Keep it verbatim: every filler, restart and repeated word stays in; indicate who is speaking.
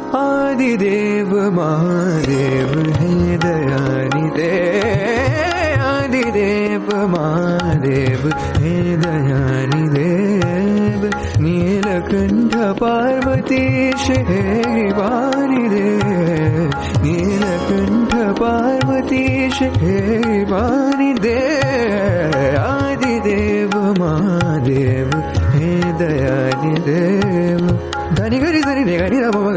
Speaker 1: आदिदेव Mahadev हे दयानिधे आदिदेव Mahadev हे दयानिदेव Neelkanth पार्वतीश हे गिरिवारिदेव Neelkanth पार्वतीश हे गिरिवारिदेव आदिदेव Mahadev